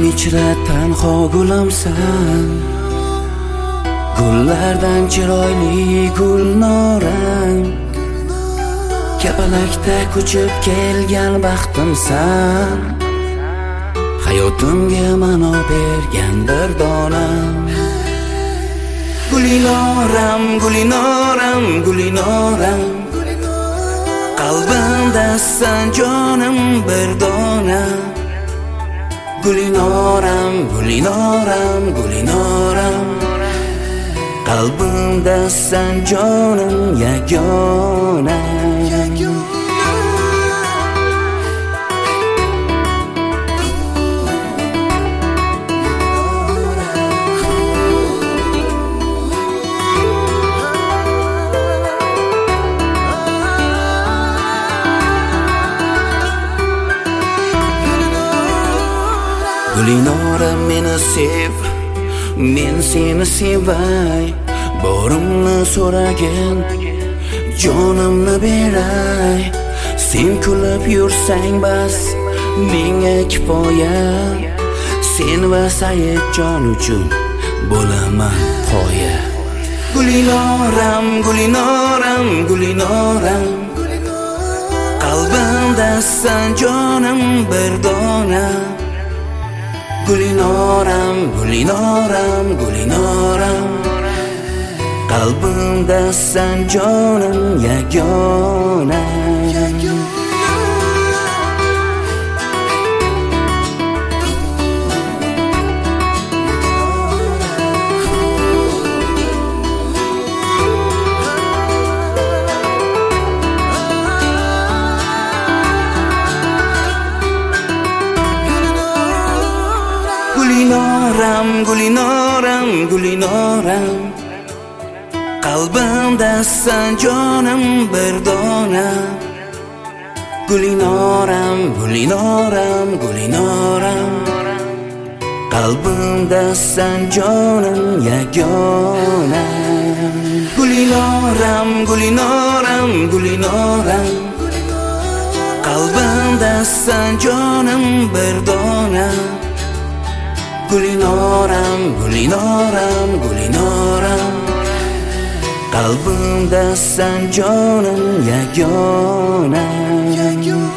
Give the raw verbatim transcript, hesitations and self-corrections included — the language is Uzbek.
ichra tanho gulimsan, gullardan chiroyli gulnoram, kapalakda ko'chib kelgan baxtimsan, hayotimga ma'no bergan bir donam. Gulinoram, gulinoram, gulinoram, qalbimdasan jonim bir dona. Gulinoram, gulinoram, gulinoram, qalbimdasan jonim yagona. Gulinoram, meni sev, men seni sevay, borimni so'ragin, jonimni beray. Sen kulib yursang bas, menga kifoya, sen va Saidjon uchun bo'laman qoya. Gulinoram, gulinoram, gulinoram, qalbimdasan jonim bir dona. Gulinoram, gulinoram, gulinoram, qalbimdasan jonim yagona. Gulinoram, gulinoram, gulinoram, qalbimdasan jonim bir dona. Gulinoram, gulinoram, gulinoram, qalbimdasan jonim yagona. Gulinoram, gulinoram, gulinoram, qalbimdasan jonim bir dona. Gulinoram, gulinoram, gulinoram, qalbimdasan jonim yagona.